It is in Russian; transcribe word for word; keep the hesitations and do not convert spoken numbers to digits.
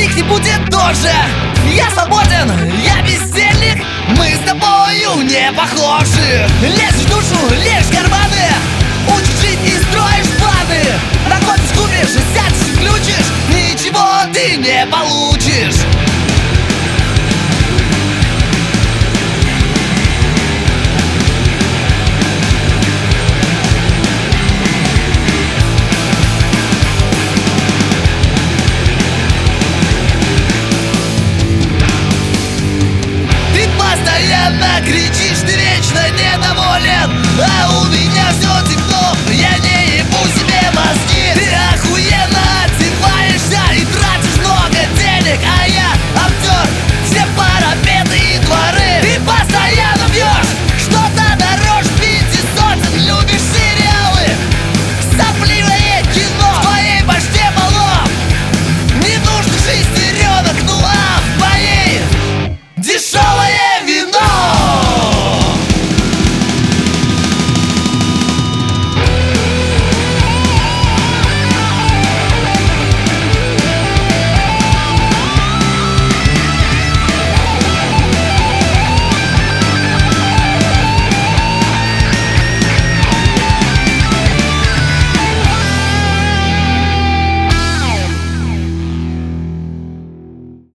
их не будет тоже. Я свободен, я бездельник, мы с тобою не похожи. Лезешь в душу, лезешь в карманы, учишь жить и строишь планы. На кофе скупишь, сядешь и включишь, ничего ты не получишь.